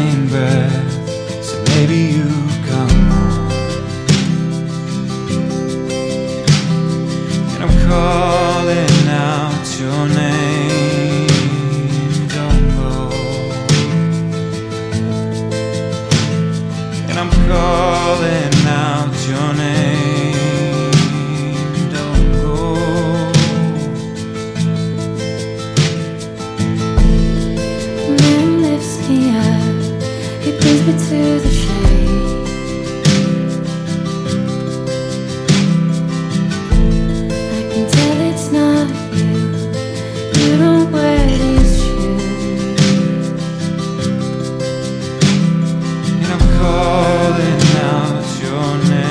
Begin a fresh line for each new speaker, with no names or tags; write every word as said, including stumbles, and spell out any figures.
dying breath, so maybe you come on. And I'm calling out your name, don't go. And I'm calling out your name, don't go.
Man lifts me up, he brings me to the shade. I can tell it's not you, you don't wear these shoes.
And I'm calling out your name.